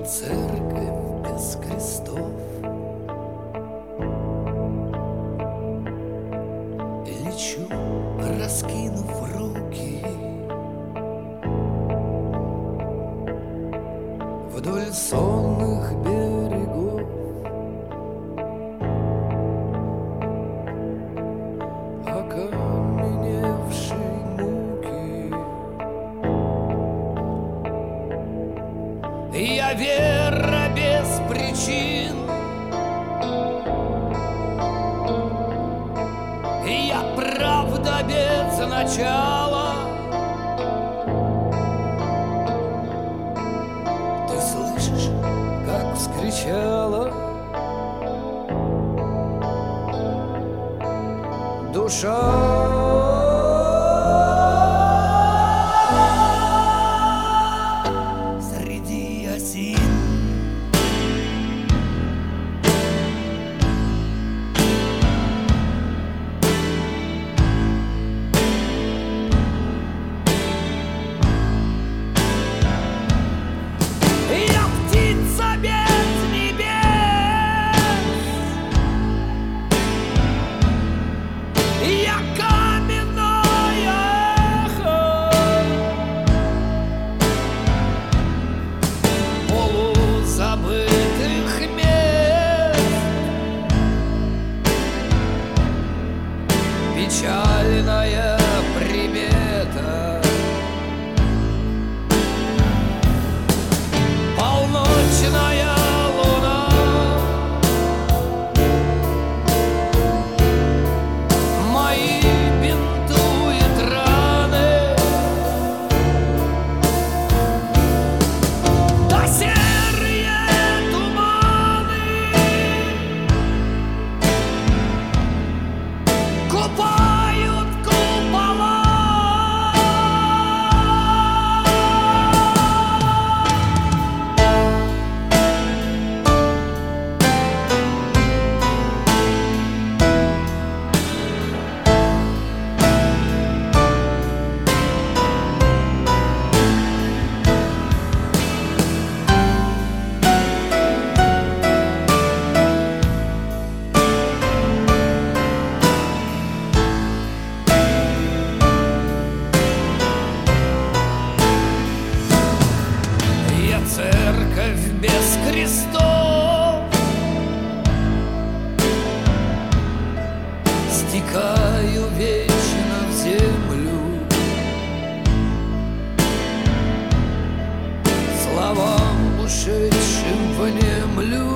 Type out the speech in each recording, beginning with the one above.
церковь без крестов. Лечу, раскинув руки, вдоль сонных берегов. Окаменевшей муки я вера без причин, я правда без начала. Ты слышишь, как вскричала душа? Среди осин я птица без небес, я каменное эхо полузабытых мест, печальная примета. Полночная луна мои бинтует раны, да серые туманы купают купола. Я церковь без крестов, стекаю вечно в землю, словам ушедшим внемлю,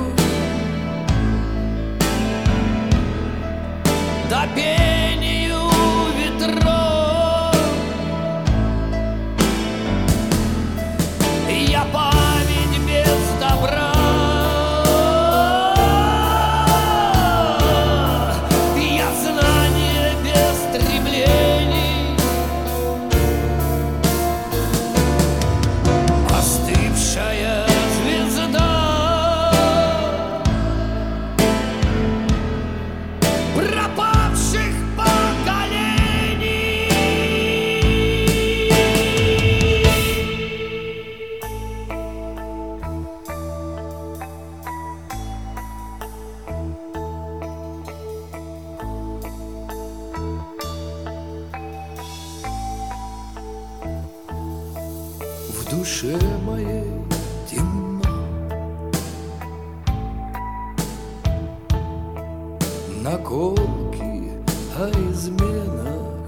да пению ветров. Я память без добра, я знание без стремлений, остывшая звезда пропавших поколений. В душе моей темно, наколки о изменах,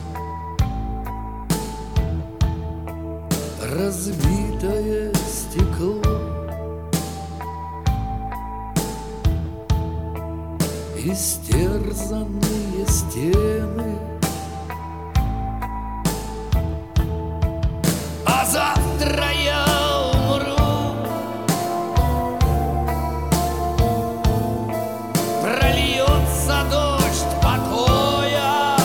разбитое стекло, истерзанные стены. А завтра я умру, прольется дождь покоя,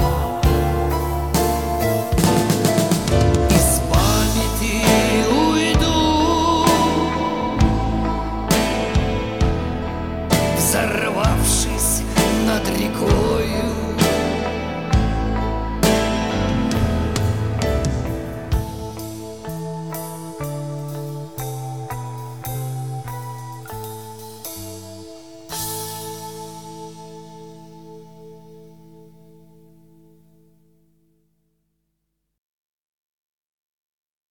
из памяти уйду, взорвавшись над рекой.